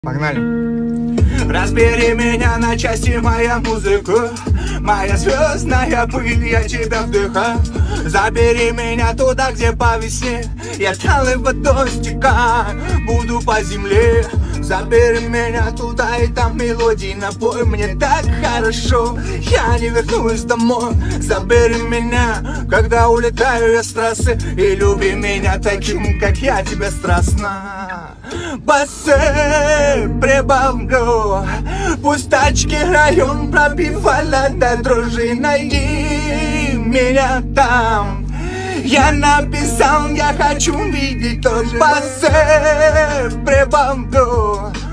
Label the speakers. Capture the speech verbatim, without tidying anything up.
Speaker 1: Погнали. Разбери меня на части, моя музыка, моя звездная пыль, я тебя вдыхаю. Забери меня туда, где по весне я талой водой стекаю, буду по земле. Забери меня туда, и там мелодии напой, мне так хорошо, я не вернусь домой. Забери меня, когда улетаю я с трассы, и люби меня таким, как я, тебя страстно. Басы прибавлю, пусть тачки район пробивала до дрожи, найди меня там. Я написал, я хочу видеть тот. Басы прибавлю,